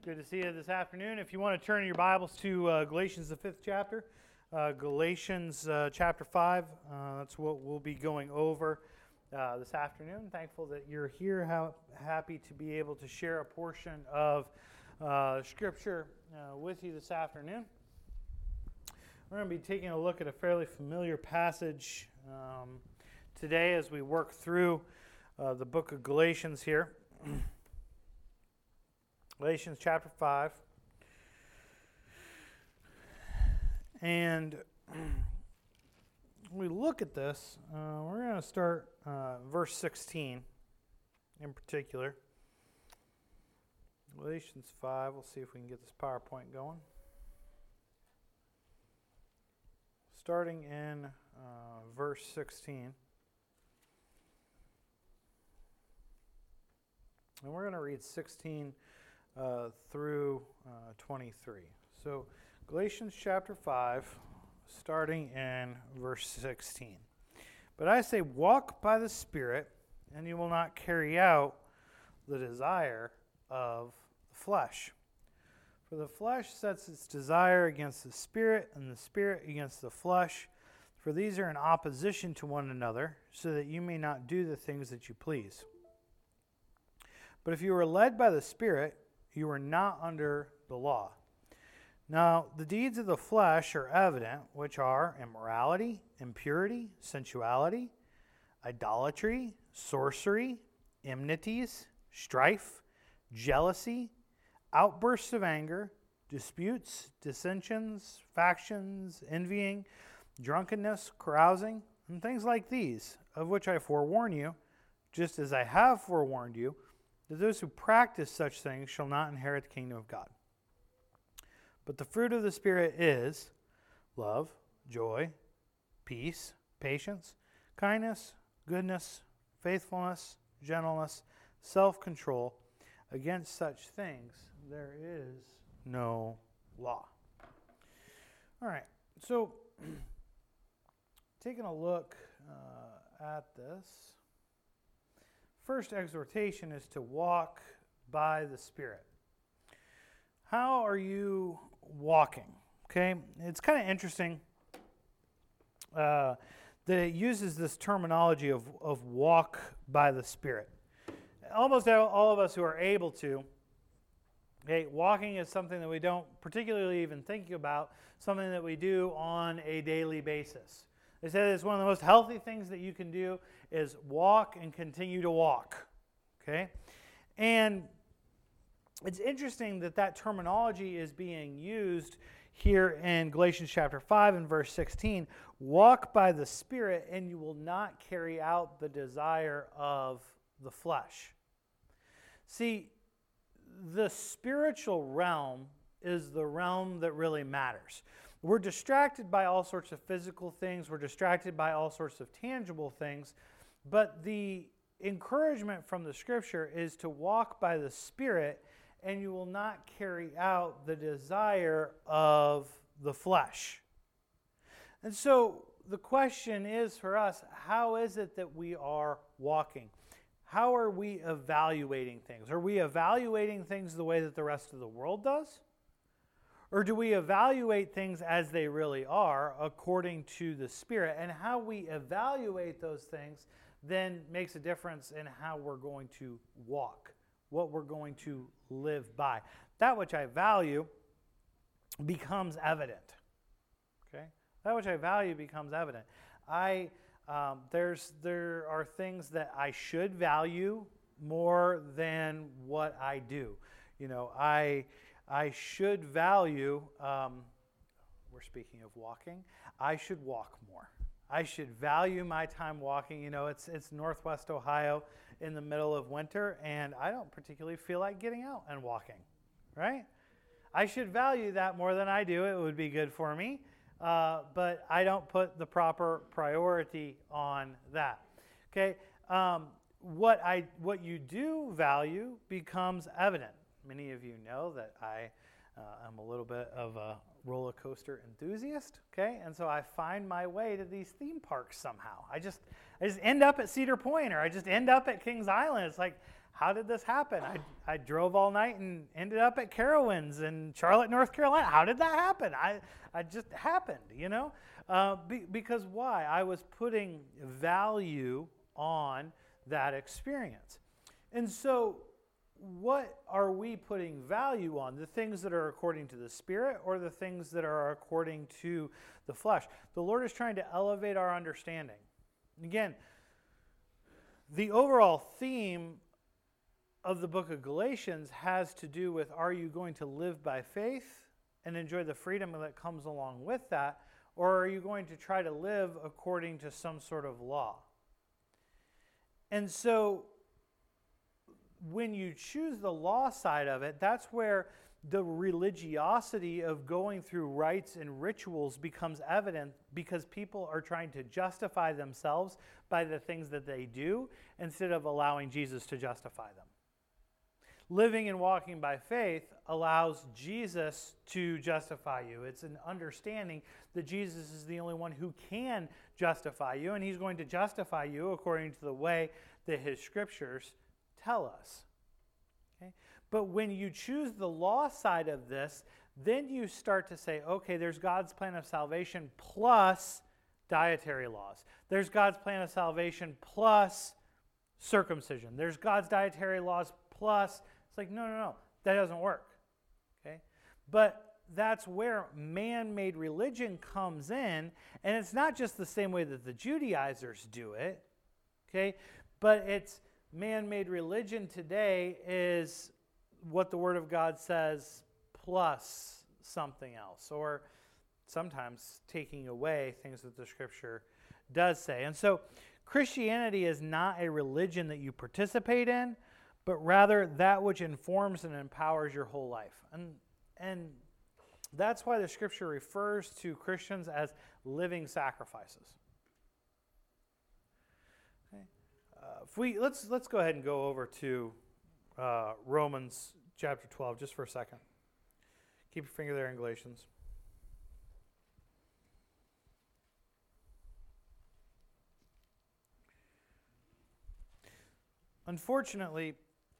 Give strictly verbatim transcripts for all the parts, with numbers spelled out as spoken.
Good to see you this afternoon. If you want to turn your Bibles to uh, Galatians, the fifth chapter, uh, Galatians uh, chapter five, uh, that's what we'll be going over uh, this afternoon. Thankful that you're here. How happy to be able to share a portion of uh, Scripture uh, with you this afternoon. We're going to be taking a look at a fairly familiar passage um, today as we work through uh, the book of Galatians here. Galatians chapter five. And when we look at this, uh, we're going to start uh, verse sixteen in particular. Galatians five, we'll see if we can get this PowerPoint going. Starting in uh, verse sixteen. And we're going to read sixteen uh, through uh, twenty-three. So Galatians chapter five, starting in verse sixteen. But I say, walk by the Spirit, and you will not carry out the desire of the flesh. For the flesh sets its desire against the Spirit, and the Spirit against the flesh. For these are in opposition to one another, so that you may not do the things that you please. But if you are led by the Spirit, you are not under the law. Now, the deeds of the flesh are evident, which are immorality, impurity, sensuality, idolatry, sorcery, enmities, strife, jealousy, outbursts of anger, disputes, dissensions, factions, envying, drunkenness, carousing, and things like these, of which I forewarn you, just as I have forewarned you, that those who practice such things shall not inherit the kingdom of God. But the fruit of the Spirit is love, joy, peace, patience, kindness, goodness, faithfulness, gentleness, self-control. Against such things there is no law. All right, so taking a look uh, at this. First exhortation is to walk by the Spirit. How are you walking? Okay, it's kind of interesting uh, that it uses this terminology of, of walk by the Spirit. Almost all of us who are able to, okay, walking is something that we don't particularly even think about, something that we do on a daily basis. They said it's one of the most healthy things that you can do is walk and continue to walk, okay? And it's interesting that that terminology is being used here in Galatians chapter five and verse sixteen. Walk by the Spirit and you will not carry out the desire of the flesh. See, the spiritual realm is the realm that really matters. We're distracted by all sorts of physical things. We're distracted by all sorts of tangible things. But the encouragement from the Scripture is to walk by the Spirit, and you will not carry out the desire of the flesh. And so the question is for us, how is it that we are walking? How are we evaluating things? Are we evaluating things the way that the rest of the world does? Or do we evaluate things as they really are according to the Spirit? And how we evaluate those things then makes a difference in how we're going to walk, what we're going to live by. That which I value becomes evident. Okay? That which I value becomes evident. I um, there's there are things that I should value more than what I do. You know, I I should value, um, we're speaking of walking, I should walk more. I should value my time walking. You know, it's it's Northwest Ohio in the middle of winter, and I don't particularly feel like getting out and walking, right? I should value that more than I do. It would be good for me, uh, but I don't put the proper priority on that, okay? Um, what I what you do value becomes evident. Many of you know that I uh, am a little bit of a roller coaster enthusiast, okay? And so I find my way to these theme parks somehow. I just I just end up at Cedar Point, or I just end up at Kings Island. It's like, how did this happen? I, I drove all night and ended up at Carowinds in Charlotte, North Carolina. How did that happen? I, I just happened, you know? Uh, be, because why? I was putting value on that experience. And so what are we putting value on? The things that are according to the Spirit or the things that are according to the flesh? The Lord is trying to elevate our understanding. Again, the overall theme of the book of Galatians has to do with, are you going to live by faith and enjoy the freedom that comes along with that, or are you going to try to live according to some sort of law? And so when you choose the law side of it, that's where the religiosity of going through rites and rituals becomes evident, because people are trying to justify themselves by the things that they do instead of allowing Jesus to justify them. Living and walking by faith allows Jesus to justify you. It's an understanding that Jesus is the only one who can justify you, and he's going to justify you according to the way that his scriptures tell us. Okay? But when you choose the law side of this, then you start to say, okay, there's God's plan of salvation plus dietary laws. There's God's plan of salvation plus circumcision. There's God's dietary laws plus... It's like, no, no, no, that doesn't work. Okay? But that's where man-made religion comes in, and it's not just the same way that the Judaizers do it, okay? But it's man-made religion today is what the Word of God says plus something else, or sometimes taking away things that the Scripture does say. And so Christianity is not a religion that you participate in, but rather that which informs and empowers your whole life. And, and that's why the Scripture refers to Christians as living sacrifices. Okay. Uh, if we let's let's go ahead and go over to uh, Romans chapter twelve just for a second. Keep your finger there in Galatians. Unfortunately,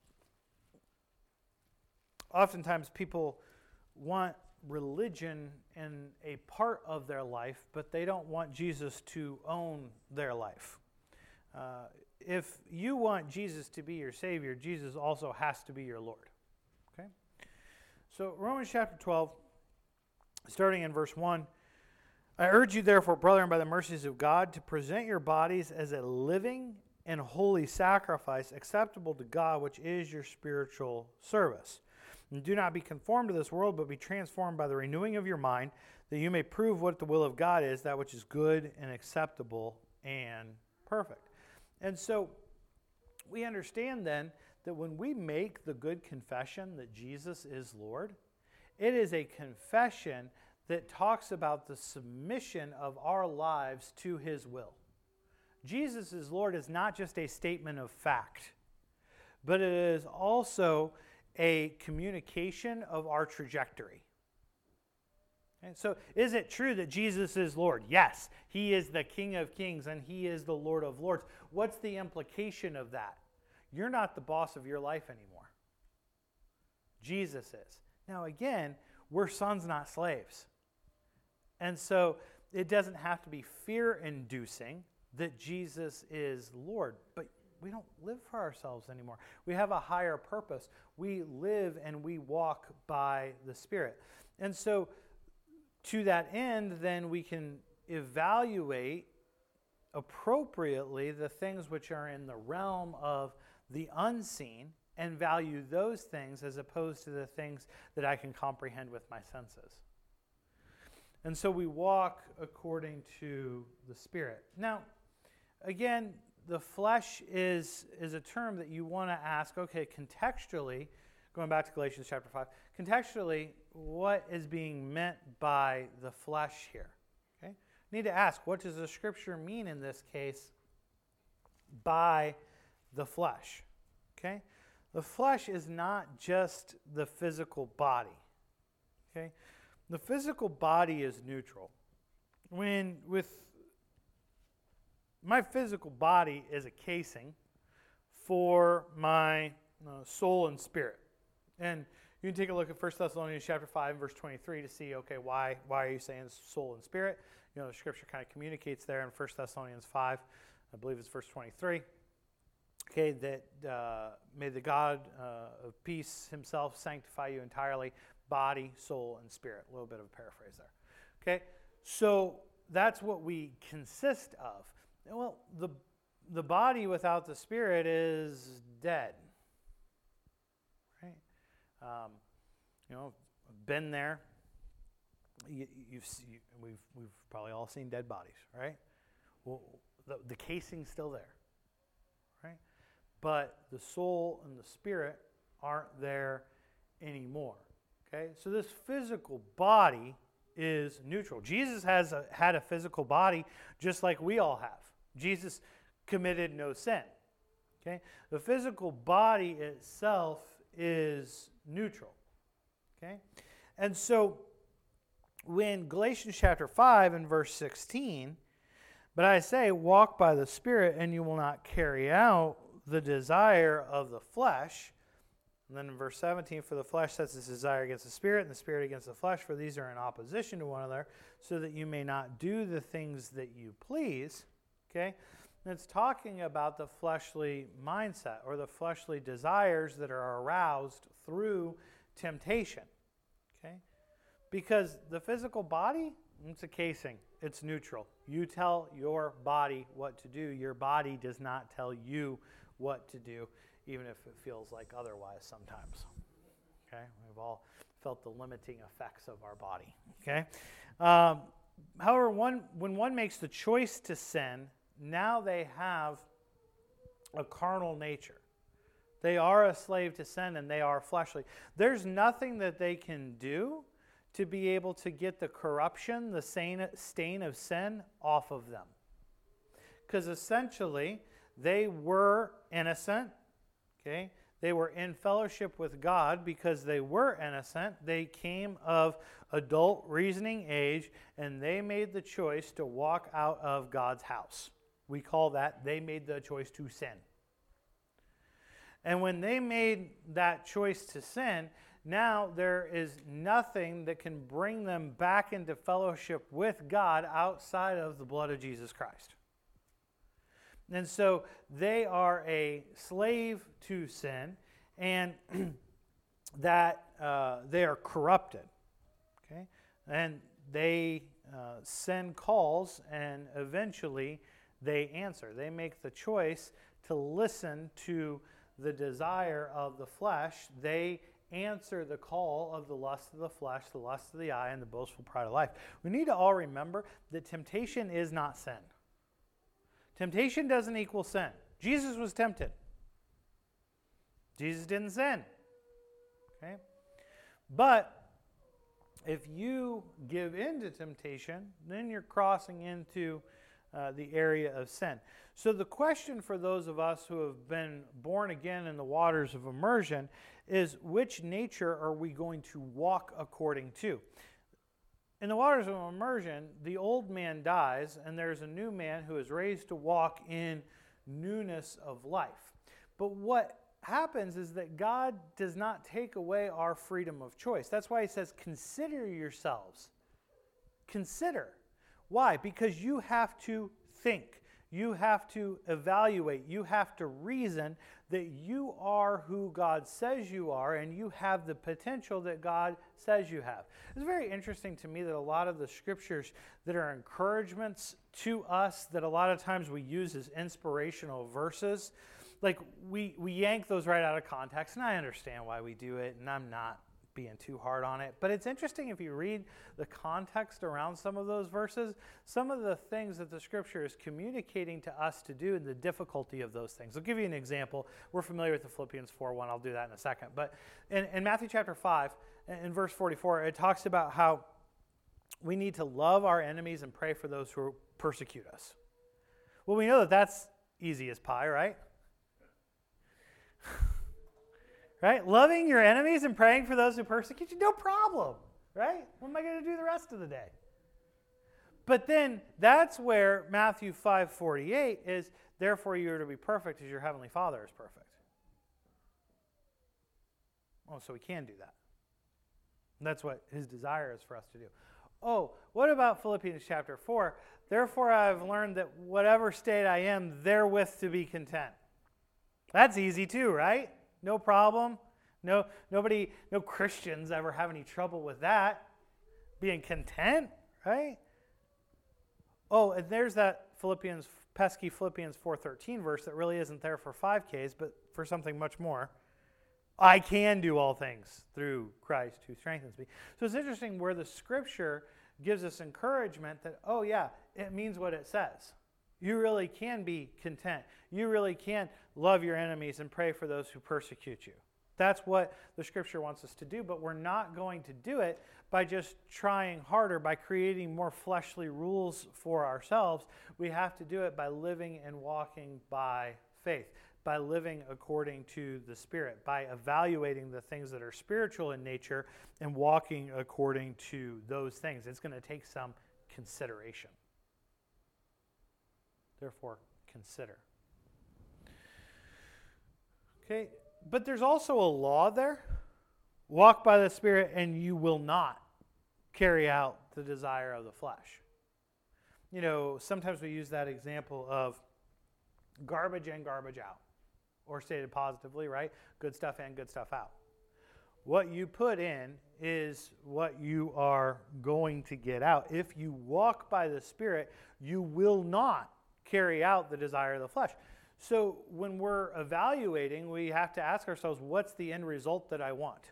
oftentimes people want religion in a part of their life, but they don't want Jesus to own their life. Uh, if you want Jesus to be your Savior, Jesus also has to be your Lord. Okay? So Romans chapter twelve, starting in verse one, I urge you therefore, brethren, by the mercies of God, to present your bodies as a living and holy sacrifice acceptable to God, which is your spiritual service. And do not be conformed to this world, but be transformed by the renewing of your mind, that you may prove what the will of God is, that which is good and acceptable and perfect. And so we understand then that when we make the good confession that Jesus is Lord, it is a confession that talks about the submission of our lives to his will. Jesus is Lord is not just a statement of fact, but it is also a communication of our trajectory. And so is it true that Jesus is Lord? Yes, he is the King of Kings and he is the Lord of Lords. What's the implication of that? You're not the boss of your life anymore. Jesus is. Now again, we're sons, not slaves. And so it doesn't have to be fear-inducing that Jesus is Lord, but we don't live for ourselves anymore. We have a higher purpose. We live and we walk by the Spirit. And so to that end, then we can evaluate appropriately the things which are in the realm of the unseen and value those things as opposed to the things that I can comprehend with my senses. And so we walk according to the Spirit. Now, again, the flesh is, is a term that you want to ask, okay, contextually, going back to Galatians chapter five, contextually, what is being meant by the flesh here? Okay, you need to ask, what does the Scripture mean in this case by the flesh? Okay, the flesh is not just the physical body. Okay, the physical body is neutral. When with my physical body is a casing for my uh, soul and spirit. And you can take a look at First Thessalonians chapter five, verse twenty-three to see, okay, why why are you saying soul and spirit? You know, the scripture kind of communicates there in First Thessalonians five, I believe it's verse twenty-three. Okay, that uh, may the God uh, of peace himself sanctify you entirely, body, soul, and spirit. A little bit of a paraphrase there. Okay, so that's what we consist of. Well, the the body without the spirit is dead. Right? Um, you know, been there. You, you've you, we've we've probably all seen dead bodies, right? Well, the, the casing's still there, right? But the soul and the spirit aren't there anymore. Okay, so this physical body is neutral. Jesus has a, had a physical body just like we all have. Jesus committed no sin. Okay, the physical body itself is neutral. Okay, and so when Galatians chapter five and verse sixteen, but I say, walk by the Spirit, and you will not carry out the desire of the flesh. And then in verse seventeen, for the flesh sets its desire against the Spirit, and the Spirit against the flesh, for these are in opposition to one another, so that you may not do the things that you please. Okay? And it's talking about the fleshly mindset, or the fleshly desires that are aroused through temptation. Okay? Because the physical body, it's a casing. It's neutral. You tell your body what to do. Your body does not tell you what to do, even if it feels like otherwise sometimes. Okay? We've all felt the limiting effects of our body. Okay? Um, however, one, when one makes the choice to sin, now they have a carnal nature. They are a slave to sin, and they are fleshly. There's nothing that they can do to be able to get the corruption, the stain of sin off of them. Because essentially, they were innocent, okay? They were in fellowship with God because they were innocent. They came of adult reasoning age, and they made the choice to walk out of God's house. We call that, they made the choice to sin. And when they made that choice to sin, now there is nothing that can bring them back into fellowship with God outside of the blood of Jesus Christ. And so they are a slave to sin, and that uh, they are corrupted. Okay? And they, uh, sin calls, and eventually they answer. They make the choice to listen to the desire of the flesh. They answer the call of the lust of the flesh, the lust of the eye, and the boastful pride of life. We need to all remember that temptation is not sin. Temptation doesn't equal sin. Jesus was tempted. Jesus didn't sin. Okay? But if you give in to temptation, then you're crossing into uh, the area of sin. So the question for those of us who have been born again in the waters of immersion is, which nature are we going to walk according to? In the waters of immersion, the old man dies, and there's a new man who is raised to walk in newness of life. But what happens is that God does not take away our freedom of choice. That's why he says, consider yourselves. Consider. Why? Because you have to think. You have to evaluate. You have to reason that you are who God says you are, and you have the potential that God says you have. It's very interesting to me that a lot of the scriptures that are encouragements to us, that a lot of times we use as inspirational verses, like we, we yank those right out of context, and I understand why we do it, and I'm not being too hard on it. But it's interesting if you read the context around some of those verses, some of the things that the scripture is communicating to us to do and the difficulty of those things. I'll give you an example. We're familiar with the Philippians four one. I'll do that in a second. But in, in Matthew chapter five, in verse forty-four, it talks about how we need to love our enemies and pray for those who persecute us. Well, we know that that's easy as pie, right? Right? Loving your enemies and praying for those who persecute you, no problem. Right? What am I going to do the rest of the day? But then that's where Matthew five forty-eight is, therefore you are to be perfect as your heavenly Father is perfect. Oh, so we can do that. And that's what his desire is for us to do. Oh, what about Philippians chapter four? Therefore I have learned that whatever state I am, therewith to be content. That's easy too, right? No problem. No, nobody, no Christians ever have any trouble with that. Being content, right? Oh, and there's that Philippians, pesky Philippians four thirteen verse that really isn't there for five Ks, but for something much more. I can do all things through Christ who strengthens me. So it's interesting where the Scripture gives us encouragement that, oh yeah, it means what it says. You really can be content. You really can love your enemies and pray for those who persecute you. That's what the Scripture wants us to do, but we're not going to do it by just trying harder, by creating more fleshly rules for ourselves. We have to do it by living and walking by faith, by living according to the Spirit, by evaluating the things that are spiritual in nature and walking according to those things. It's going to take some consideration. Therefore, consider. Okay, but there's also a law there. Walk by the Spirit and you will not carry out the desire of the flesh. You know, sometimes we use that example of garbage in, garbage out. Or stated positively, right? Good stuff in, good stuff out. What you put in is what you are going to get out. If you walk by the Spirit, you will not carry out the desire of the flesh. So when we're evaluating, we have to ask ourselves, what's the end result that I want?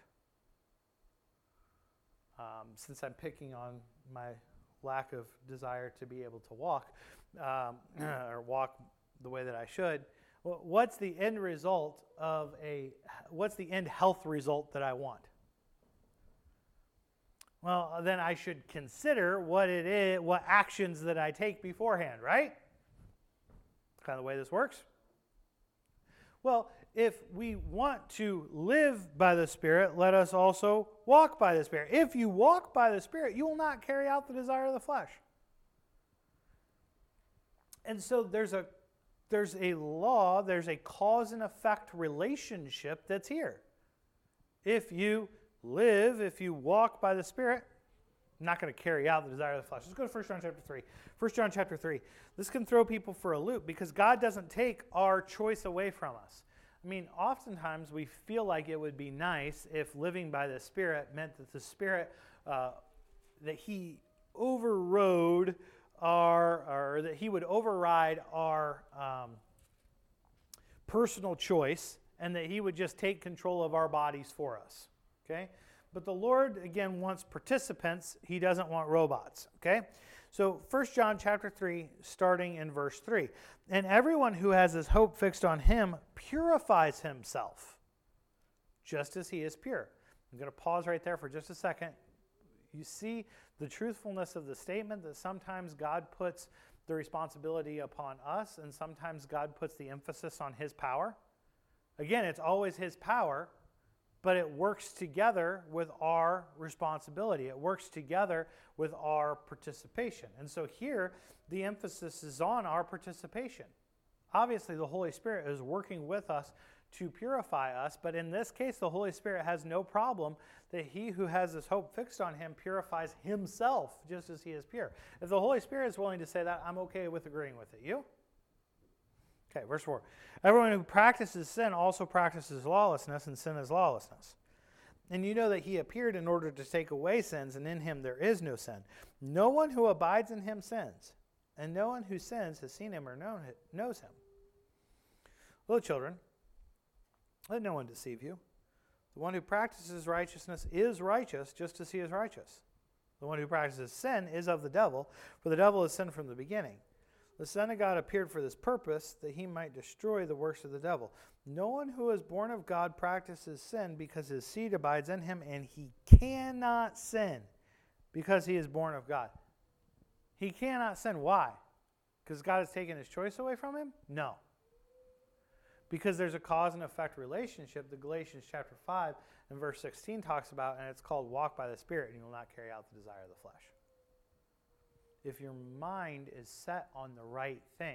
Um, since I'm picking on my lack of desire to be able to walk, um, or walk the way that I should, what's the end result of a, what's the end health result that I want? Well, then I should consider what it is, what actions that I take beforehand, right? Kind of the way this works. Well, if we want to live by the Spirit, let us also walk by the Spirit. If you walk by the Spirit, you will not carry out the desire of the flesh. And so there's a There's a law, there's a cause and effect relationship that's here. If you live, if you walk by the Spirit, I'm not going to carry out the desire of the flesh. Let's go to First John chapter three. First John chapter three. This can throw people for a loop because God doesn't take our choice away from us. I mean, oftentimes we feel like it would be nice if living by the Spirit meant that the Spirit, uh, that He overrode our, or that He would override our um, personal choice and that He would just take control of our bodies for us, okay? But the Lord, again, wants participants. He doesn't want robots, okay? So First John chapter three, starting in verse three. And everyone who has his hope fixed on Him purifies himself, just as He is pure. I'm going to pause right there for just a second. You see the truthfulness of the statement that sometimes God puts the responsibility upon us and sometimes God puts the emphasis on His power. Again, it's always His power, but it works together with our responsibility. It works together with our participation. And so here, the emphasis is on our participation. Obviously, the Holy Spirit is working with us to purify us, but in this case, the Holy Spirit has no problem that he who has his hope fixed on Him purifies himself just as He is pure. If the Holy Spirit is willing to say that, I'm okay with agreeing with it. You? Okay, verse four. Everyone who practices sin also practices lawlessness, and sin is lawlessness. And you know that He appeared in order to take away sins, and in Him there is no sin. No one who abides in Him sins, and no one who sins has seen Him or known, knows Him. Little children, let no one deceive you. The one who practices righteousness is righteous, just as He is righteous. The one who practices sin is of the devil, for the devil has sinned from the beginning. The Son of God appeared for this purpose, that He might destroy the works of the devil. No one who is born of God practices sin, because his seed abides in him, and he cannot sin, because he is born of God. He cannot sin. Why? Because God has taken His choice away from him? No. Because there's a cause and effect relationship that Galatians chapter five and verse sixteen talks about, and it's called walk by the Spirit, and you will not carry out the desire of the flesh. If your mind is set on the right thing,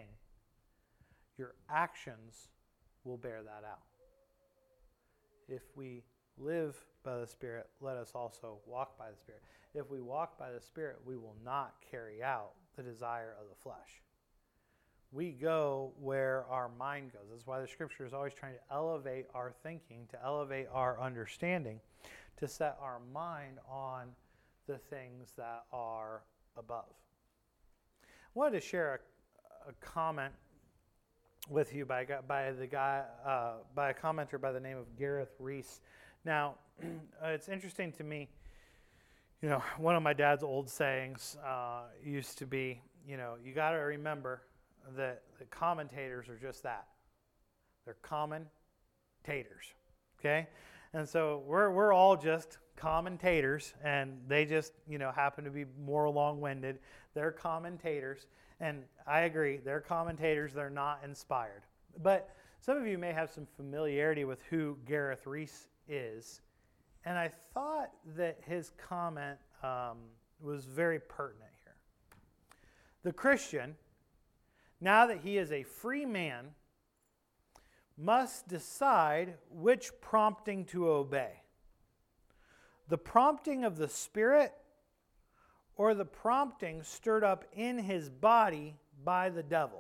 your actions will bear that out. If we live by the Spirit, let us also walk by the Spirit. If we walk by the Spirit, we will not carry out the desire of the flesh. We go where our mind goes. That's why the Scripture is always trying to elevate our thinking, to elevate our understanding, to set our mind on the things that are above. I wanted to share a, a comment with you by by the guy uh, by a commenter by the name of Gareth Reese. Now, it's interesting to me. You know, one of my dad's old sayings uh, used to be, you know, you got to remember that the commentators are just that. They're commentators, okay? And so we're we're all just commentators, and they just, you know, happen to be more long-winded. They're commentators, and I agree, they're commentators, they're not inspired. But some of you may have some familiarity with who Gareth Reese is, and I thought that his comment um, was very pertinent here. The Christian, now that he is a free man, must decide which prompting to obey. The prompting of the Spirit or the prompting stirred up in his body by the devil.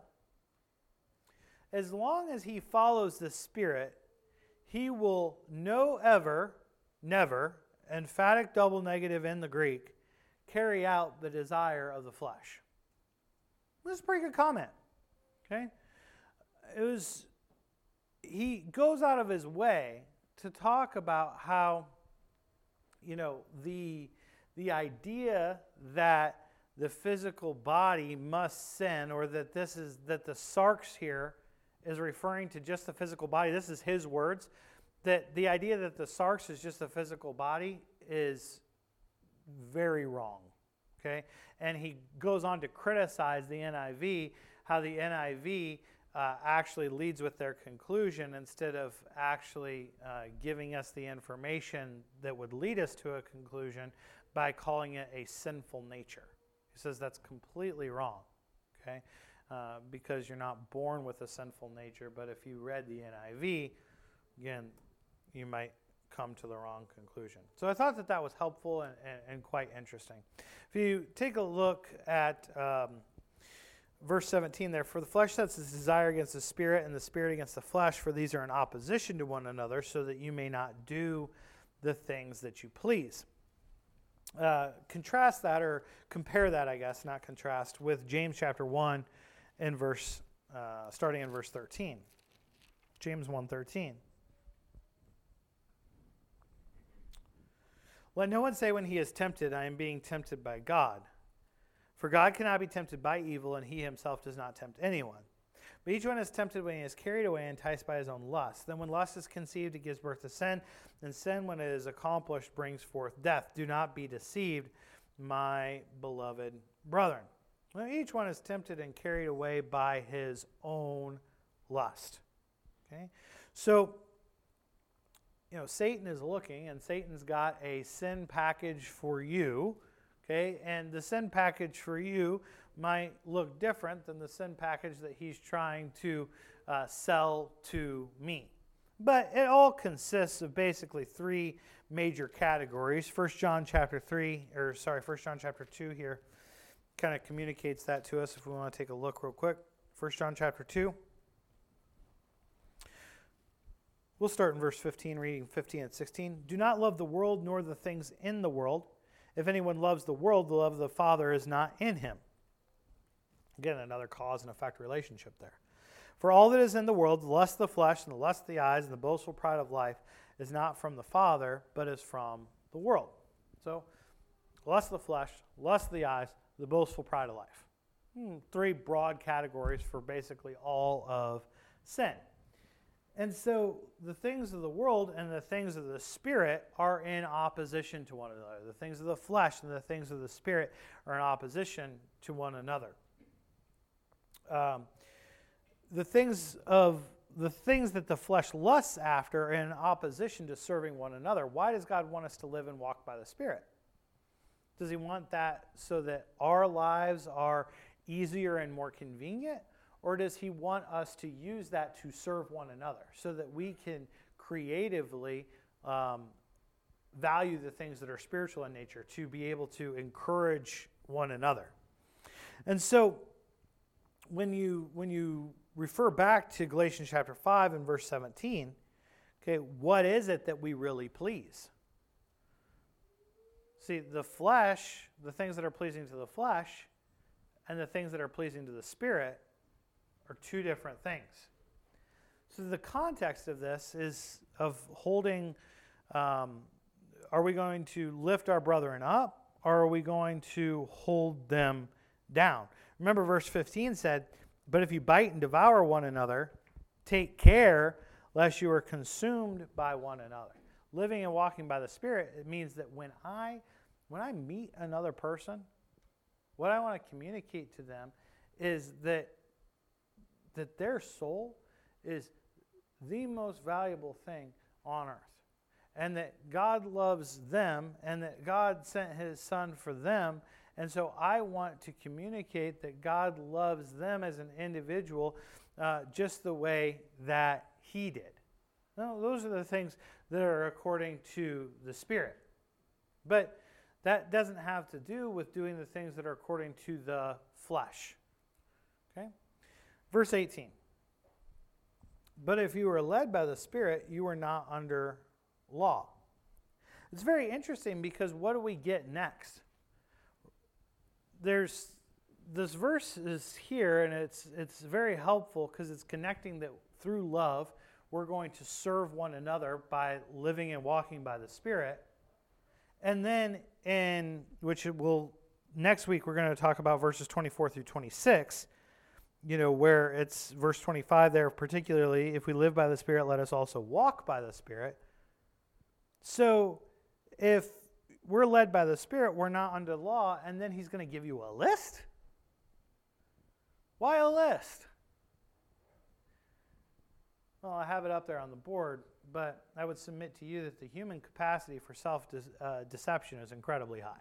As long as he follows the Spirit, he will no ever, never, emphatic double negative in the Greek, carry out the desire of the flesh. This is a pretty good comment. Okay? It was, he goes out of his way to talk about how, you know, the, the idea that the physical body must sin, or that this is, that the sarx here is referring to just the physical body. This is his words. That the idea that the sarx is just the physical body is very wrong. Okay? And he goes on to criticize the N I V, how the N I V uh, actually leads with their conclusion instead of actually uh, giving us the information that would lead us to a conclusion by calling it a sinful nature. He says that's completely wrong, okay? Uh, because you're not born with a sinful nature, but if you read the N I V, again, you might come to the wrong conclusion. So I thought that that was helpful and, and, and quite interesting. If you take a look at um, verse seventeen there, for the flesh sets its desire against the Spirit, and the Spirit against the flesh, for these are in opposition to one another, so that you may not do the things that you please. Uh, contrast that, or compare that, I guess, not contrast, with James chapter one, in verse, uh, starting in verse thirteen. James one thirteen. Let no one say when he is tempted, I am being tempted by God. For God cannot be tempted by evil, and he himself does not tempt anyone. But each one is tempted when he is carried away, enticed by his own lust. Then when lust is conceived, it gives birth to sin. And sin, when it is accomplished, brings forth death. Do not be deceived, my beloved brethren. Well, each one is tempted and carried away by his own lust. Okay? So, you know, Satan is looking, and Satan's got a sin package for you. Okay, and the sin package for you might look different than the sin package that he's trying to uh, sell to me. But it all consists of basically three major categories. First John chapter three, or sorry, First John chapter two here kind of communicates that to us if we want to take a look real quick. First John chapter two. We'll start in verse fifteen, reading fifteen and sixteen. Do not love the world nor the things in the world. If anyone loves the world, the love of the Father is not in him. Again, another cause and effect relationship there. For all that is in the world, the lust of the flesh and the lust of the eyes and the boastful pride of life is not from the Father, but is from the world. So, lust of the flesh, lust of the eyes, the boastful pride of life. Hmm, three broad categories for basically all of sin. And so the things of the world and the things of the Spirit are in opposition to one another. The things of the flesh and the things of the Spirit are in opposition to one another. Um, the things of the things that the flesh lusts after are in opposition to serving one another. Why does God want us to live and walk by the Spirit? Does he want that so that our lives are easier and more convenient? Or does he want us to use that to serve one another so that we can creatively um, value the things that are spiritual in nature, to be able to encourage one another. And so when you when you refer back to Galatians chapter five and verse seventeen, okay, what is it that we really please? See, the flesh, the things that are pleasing to the flesh and the things that are pleasing to the Spirit are two different things. So the context of this is of holding, um, are we going to lift our brethren up, or are we going to hold them down? Remember verse fifteen said, but if you bite and devour one another, take care lest you are consumed by one another. Living and walking by the Spirit, it means that when I when I meet another person, what I want to communicate to them is that that their soul is the most valuable thing on earth. And that God loves them, and that God sent His Son for them. And so I want to communicate that God loves them as an individual uh, just the way that He did. Now, those are the things that are according to the Spirit. But that doesn't have to do with doing the things that are according to the flesh. Okay? Verse eighteen. But if you are led by the Spirit, you are not under law. It's very interesting because what do we get next? There's this verse is here, and it's it's very helpful because it's connecting that through love we're going to serve one another by living and walking by the Spirit. And then in which it will next week we're going to talk about verses twenty-four through twenty-six. You know, where it's verse twenty-five there, particularly, if we live by the Spirit, let us also walk by the Spirit. So if we're led by the Spirit, we're not under law, and then He's going to give you a list? Why a list? Well, I have it up there on the board, but I would submit to you that the human capacity for self-deception is incredibly high.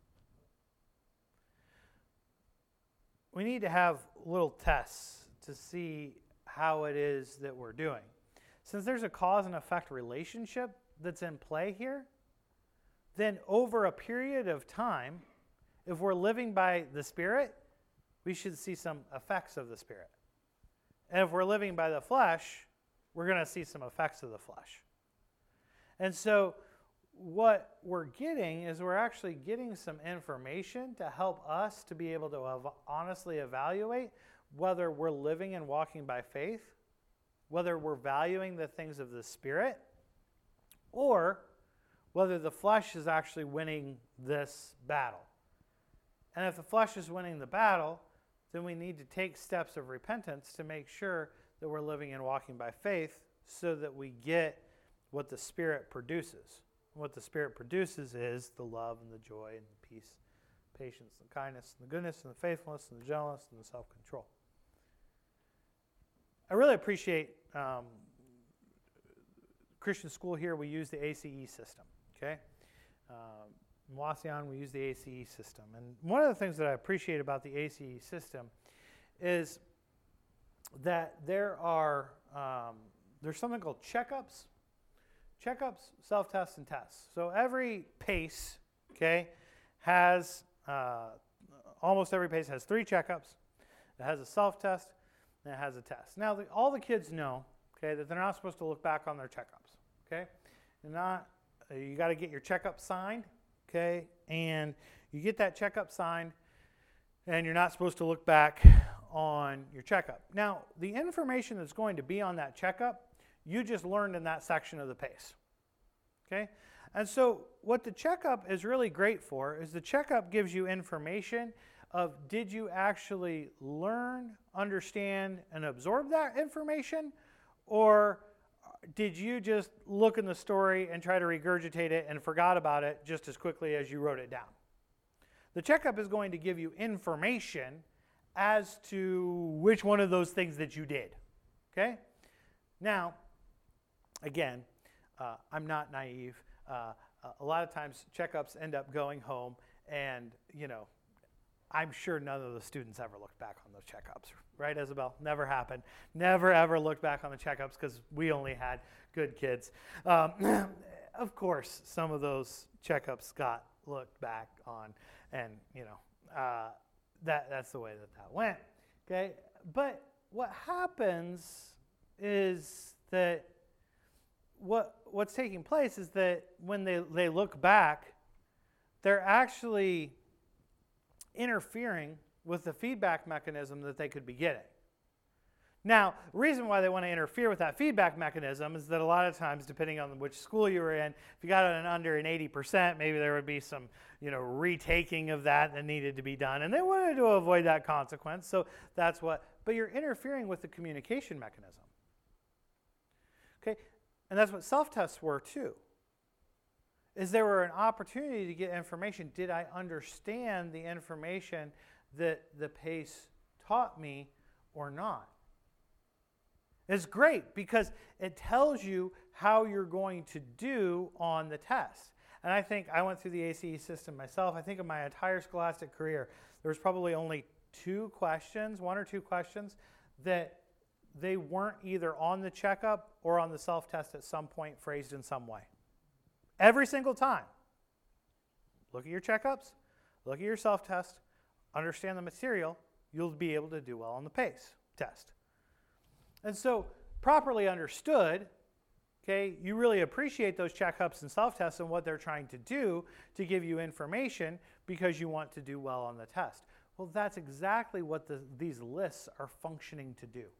We need to have little tests to see how it is that we're doing. Since there's a cause and effect relationship that's in play here, then over a period of time, if we're living by the Spirit, we should see some effects of the Spirit. And if we're living by the flesh, we're going to see some effects of the flesh. And so what we're getting is we're actually getting some information to help us to be able to ev- honestly evaluate whether we're living and walking by faith, whether we're valuing the things of the Spirit, or whether the flesh is actually winning this battle. And if the flesh is winning the battle, then we need to take steps of repentance to make sure that we're living and walking by faith so that we get what the Spirit produces. What the Spirit produces is the love and the joy and the peace, patience, the kindness, and the goodness, and the faithfulness, and the gentleness, and the self-control. I really appreciate um, Christian school here. We use the A C E system. Okay, um, in Wauseon we use the A C E system, and one of the things that I appreciate about the A C E system is that there are um, there's something called checkups. Checkups, self-tests, and tests. So every PACE, okay, has, uh, almost every PACE has three checkups. It has a self-test, and it has a test. Now, the, all the kids know, okay, that they're not supposed to look back on their checkups, okay? You're not, uh, you got to get your checkup signed, okay? And you get that checkup signed, and you're not supposed to look back on your checkup. Now, the information that's going to be on that checkup you just learned in that section of the PACE, okay? And so what the checkup is really great for is the checkup gives you information of did you actually learn, understand, and absorb that information, or did you just look in the story and try to regurgitate it and forgot about it just as quickly as you wrote it down? The checkup is going to give you information as to which one of those things that you did, okay? Now, again, uh, I'm not naive. Uh, a lot of times checkups end up going home and, you know, I'm sure none of the students ever looked back on those checkups. Right, Isabel? Never happened. Never, ever looked back on the checkups because we only had good kids. Um, of course, some of those checkups got looked back on, and you know uh, that that's the way that that went. Okay, but what happens is that what what's taking place is that when they, they look back, they're actually interfering with the feedback mechanism that they could be getting. Now, the reason why they want to interfere with that feedback mechanism is that a lot of times, depending on which school you were in, if you got an under an eighty percent, maybe there would be some, you know, retaking of that that needed to be done. And they wanted to avoid that consequence. So that's what, but you're interfering with the communication mechanism. Okay? And that's what self-tests were too. Is there were an opportunity to get information. Did I understand the information that the PACE taught me or not? It's great because it tells you how you're going to do on the test. And I think I went through the A C E system myself. I think in my entire scholastic career, there was probably only two questions, one or two questions, that they weren't either on the checkup or on the self-test at some point phrased in some way. Every single time. Look at your checkups, look at your self-test, understand the material, you'll be able to do well on the PACE test. And so, properly understood, okay, you really appreciate those checkups and self-tests and what they're trying to do to give you information because you want to do well on the test. Well, that's exactly what the, these lists are functioning to do.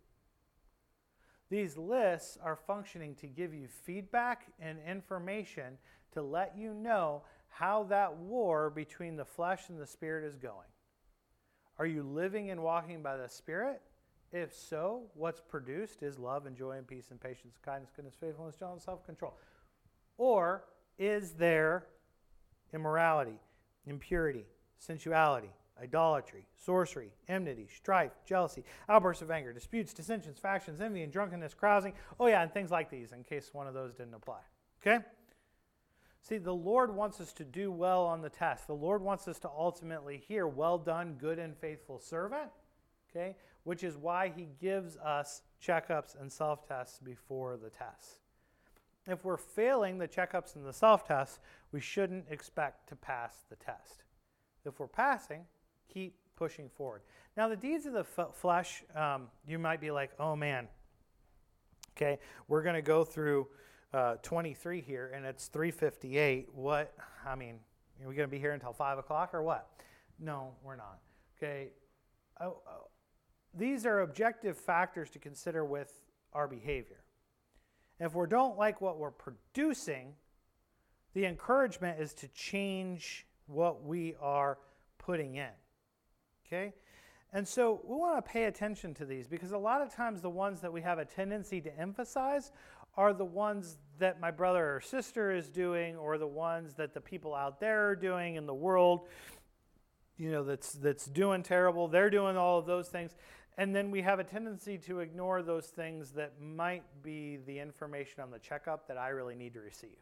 These lists are functioning to give you feedback and information to let you know how that war between the flesh and the spirit is going. Are you living and walking by the Spirit? If so, what's produced is love and joy and peace and patience, kindness, goodness, faithfulness, gentleness, self-control. Or is there immorality, impurity, sensuality, idolatry, sorcery, enmity, strife, jealousy, outbursts of anger, disputes, dissensions, factions, envy, and drunkenness, carousing? Oh yeah, and things like these, in case one of those didn't apply. Okay? See, the Lord wants us to do well on the test. The Lord wants us to ultimately hear, well done, good and faithful servant. Okay? Which is why he gives us checkups and self-tests before the tests. If we're failing the checkups and the self-tests, we shouldn't expect to pass the test. If we're passing, keep pushing forward. Now, the deeds of the f- flesh, um, you might be like, oh man, okay, we're going to go through uh, twenty-three here, and it's three fifty-eight. What, I mean, are we going to be here until five o'clock or what? No, we're not. Okay, oh, oh. These are objective factors to consider with our behavior. And if we don't like what we're producing, the encouragement is to change what we are putting in. Okay? And so we want to pay attention to these because a lot of times the ones that we have a tendency to emphasize are the ones that my brother or sister is doing or the ones that the people out there are doing in the world, you know, that's that's doing terrible. They're doing all of those things. And then we have a tendency to ignore those things that might be the information on the checkup that I really need to receive.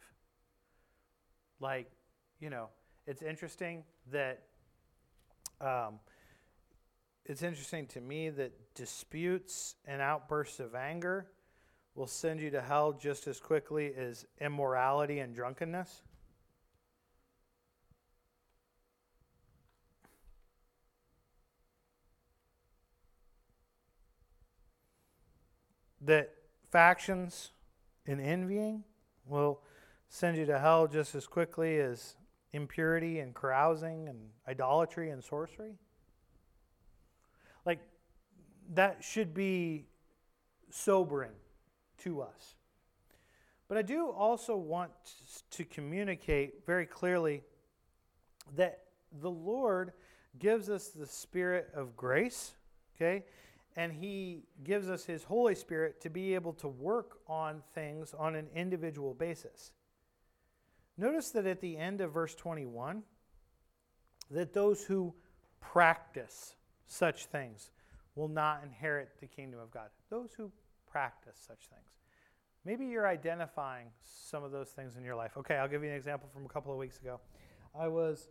Like, you know, it's interesting that, um, it's interesting to me that disputes and outbursts of anger will send you to hell just as quickly as immorality and drunkenness. That factions and envying will send you to hell just as quickly as impurity and carousing and idolatry and sorcery. Like, that should be sobering to us. But I do also want to communicate very clearly that the Lord gives us the spirit of grace, okay? And he gives us his Holy Spirit to be able to work on things on an individual basis. Notice that at the end of verse twenty-one, that those who practice such things will not inherit the kingdom of God. Those who practice such things. Maybe you're identifying some of those things in your life. Okay, I'll give you an example from a couple of weeks ago. I was...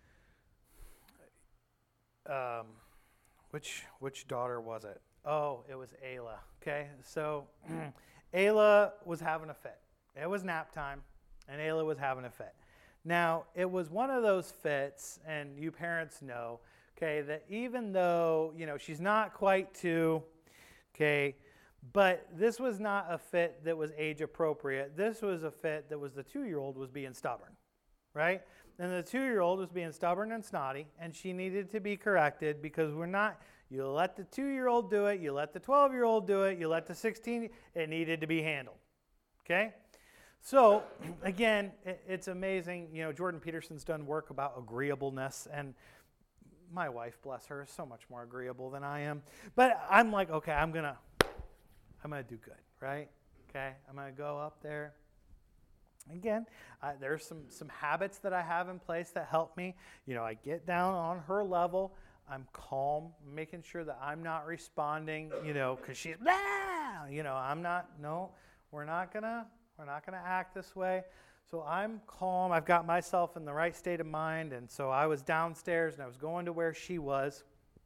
Um, Which which daughter was it? Oh, it was Ayla. Okay, so Ayla was having a fit. It was nap time, and Ayla was having a fit. Now, it was one of those fits, and you parents know, okay, that even though, you know, she's not quite two, okay, but this was not a fit that was age appropriate. This was a fit that was the two-year-old was being stubborn, right? And the two-year-old was being stubborn and snotty, and she needed to be corrected because we're not, you let the two-year-old do it, you let the twelve-year-old do it, you let the sixteen, it needed to be handled, okay? So, again, it, it's amazing. You know, Jordan Peterson's done work about agreeableness, and my wife, bless her, is so much more agreeable than I am. But I'm like, okay, I'm going to, I'm going to do good, right? Okay, I'm going to go up there. Again, uh, there's some, some habits that I have in place that help me. You know, I get down on her level. I'm calm, making sure that I'm not responding, you know, because she's, blah! You know, I'm not, no, we're not going to, we're not going to act this way. So I'm calm. I've got myself in the right state of mind. And so I was downstairs and I was going to where she was.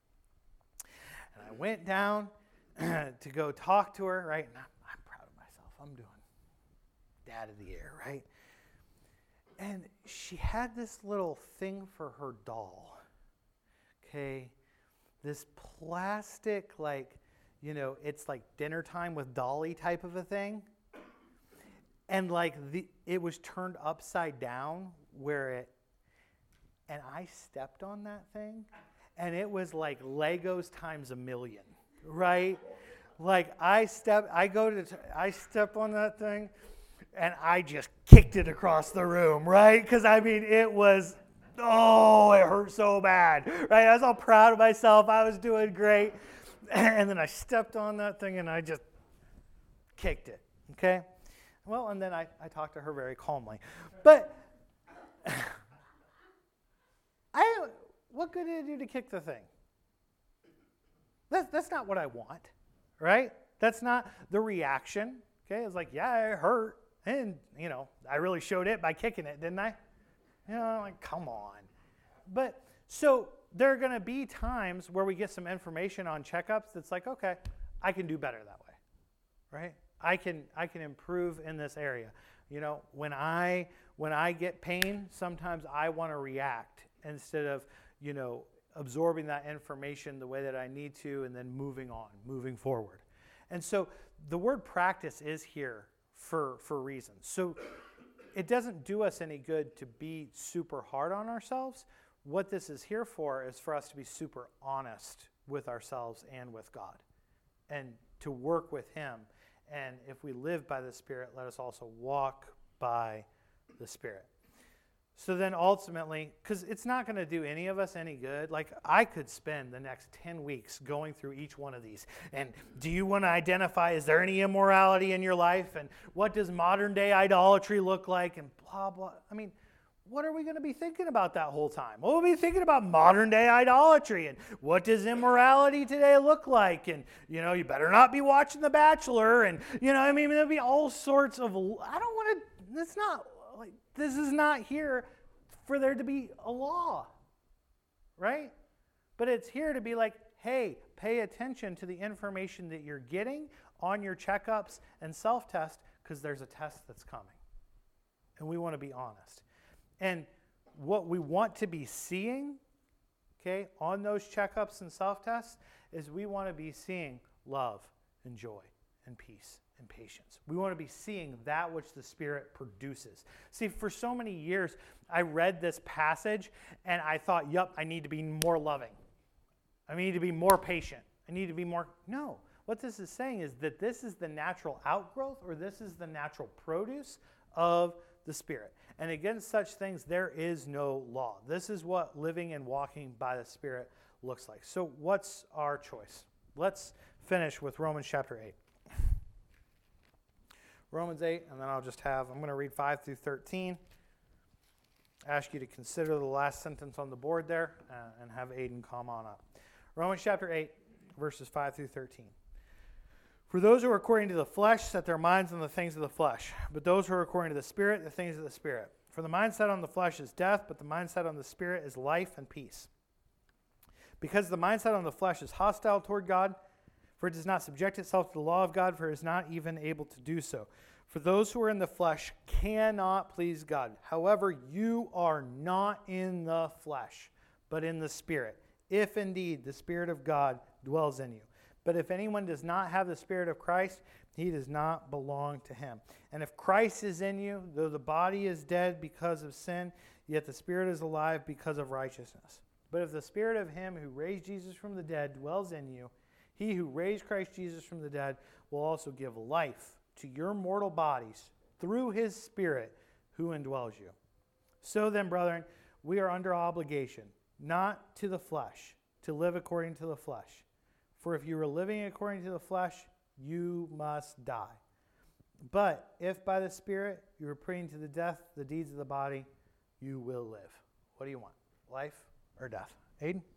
And I went down to go talk to her, right? And I'm, I'm proud of myself. I'm doing dad of the year, right? And she had this little thing for her doll, okay? This plastic, like, you know, it's like dinner time with Dolly type of a thing. And like the, it was turned upside down where it, and I stepped on that thing, and it was like Legos times a million, right? Like I step, I go to, I step on that thing, and I just kicked it across the room, right? Because I mean, it was, oh, it hurt so bad, right? I was all proud of myself. I was doing great, and then I stepped on that thing, and I just kicked it, okay? Well, and then I, I talked to her very calmly. But I, what good did it do to kick the thing? That's, that's not what I want, right? That's not the reaction, okay? It's like, yeah, it hurt. And, you know, I really showed it by kicking it, didn't I? You know, like, come on. But, so there are going to be times where we get some information on checkups that's like, okay, I can do better that way, right? I can I can improve in this area. You know, when I when I get pain, sometimes I want to react instead of, you know, absorbing that information the way that I need to and then moving on, moving forward. And so the word practice is here for for reasons. So it doesn't do us any good to be super hard on ourselves. What this is here for is for us to be super honest with ourselves and with God and to work with Him. And if we live by the Spirit, let us also walk by the Spirit. So then ultimately, because it's not going to do any of us any good, like I could spend the next ten weeks going through each one of these. And do you want to identify, is there any immorality in your life? And what does modern day idolatry look like? And blah, blah. I mean, what are we going to be thinking about that whole time? Well, we'll be thinking about modern day idolatry and what does immorality today look like? And, you know, you better not be watching The Bachelor. And, you know, I mean, there'll be all sorts of, I don't want to, it's not, like, this is not here for there to be a law, right? But it's here to be like, hey, pay attention to the information that you're getting on your checkups and self-test because there's a test that's coming. And we want to be honest. And what we want to be seeing, okay, on those checkups and self-tests is we want to be seeing love and joy and peace and patience. We want to be seeing that which the Spirit produces. See, for so many years, I read this passage and I thought, yep, I need to be more loving. I need to be more patient. I need to be more... No. What this is saying is that this is the natural outgrowth or this is the natural produce of the Spirit. And against such things, there is no law. This is what living and walking by the Spirit looks like. So what's our choice? Let's finish with Romans chapter eight. Romans eight, and then I'll just have, I'm going to read five through thirteen. Ask you to consider the last sentence on the board there uh, and have Aiden come on up. Romans chapter eight, verses five through thirteen. For those who are according to the flesh set their minds on the things of the flesh, but those who are according to the Spirit, the things of the Spirit. For the mindset on the flesh is death, but the mindset on the Spirit is life and peace. Because the mindset on the flesh is hostile toward God, for it does not subject itself to the law of God, for it is not even able to do so. For those who are in the flesh cannot please God. However, you are not in the flesh, but in the Spirit, if indeed the Spirit of God dwells in you. But if anyone does not have the Spirit of Christ, he does not belong to him. And if Christ is in you, though the body is dead because of sin, yet the Spirit is alive because of righteousness. But if the Spirit of him who raised Jesus from the dead dwells in you, he who raised Christ Jesus from the dead will also give life to your mortal bodies through his Spirit who indwells you. So then, brethren, we are under obligation, not to the flesh, to live according to the flesh. For if you are living according to the flesh, you must die. But if by the Spirit you are putting to the death the deeds of the body, you will live. What do you want? Life or death? Aiden?